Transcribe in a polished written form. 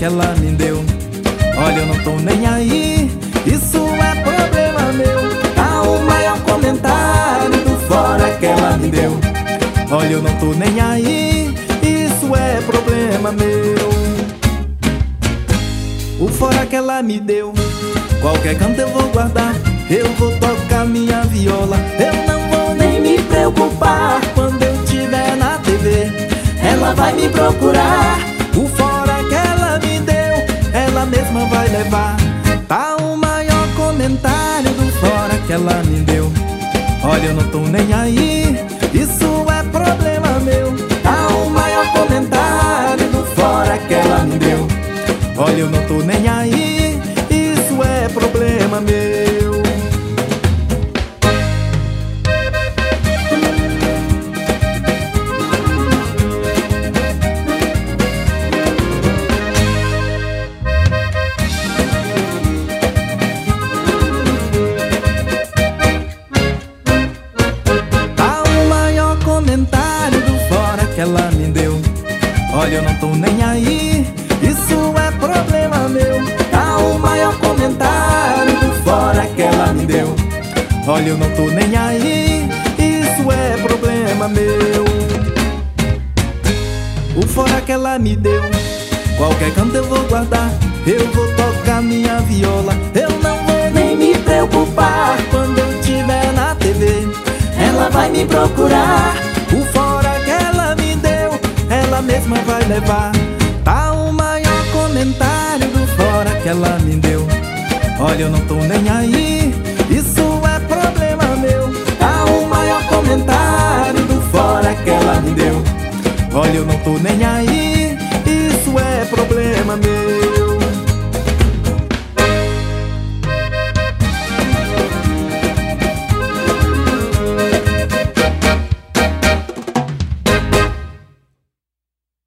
que ela me deu. Olha, eu não tô nem aí, isso é problema meu. Tá o maior comentário do fora que ela me deu. Olha, eu não tô nem aí, isso é problema meu. O fora que ela me deu, qualquer canto eu vou guardar. Eu vou tocar minha viola, eu não vou nem me preocupar. Quando eu tiver na TV, ela vai me procurar. O fora que ela me deu, ela mesma vai levar. Tá o maior comentário do fora que ela me deu. Olha, eu não tô nem aí, isso é problema meu. Tá o maior comentário do fora que ela me deu. Olha, eu não tô nem aí, isso é problema meu. Que ela me deu. Olha, eu não tô nem aí, isso é problema meu. Tá o maior comentário do fora que ela me deu. Olha, eu não tô nem aí, isso é problema meu. O fora que ela me deu, qualquer canto eu vou guardar. Eu vou tocar minha viola, eu não vou nem me preocupar. Quando eu tiver na TV, ela vai me procurar. O fora que ela me deu, ela mesma vai levar. Tá o maior comentário do fora que ela me deu. Olha, eu não tô nem aí, isso é problema meu. Tá o maior comentário do fora que ela me deu. Olha, eu não tô nem aí, isso é problema meu.